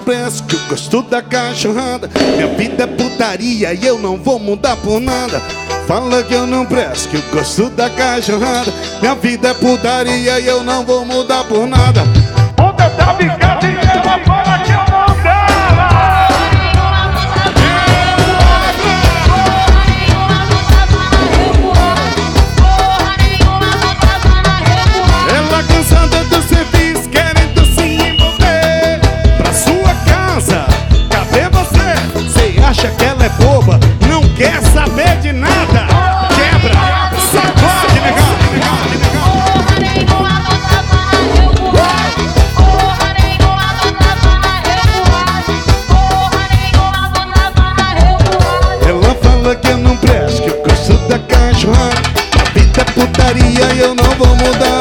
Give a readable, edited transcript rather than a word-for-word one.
presto, que eu gosto da cachorrada. Minha vida é putaria e eu não vou mudar por nada. Fala que eu não presto, que eu gosto da cachorrada. Minha vida é putaria e eu não vou mudar por nada. Puta tá bicada e ela fala que eu não dela. Ela cansada do serviço, querendo se envolver. Pra sua casa, cadê você? Cê acha que ela é boba? Não quer saber de nada. Quebra, sacode, negão. Ela fala que eu não presto, que eu gosto da cachorrada. A vida é putaria e eu não vou mudar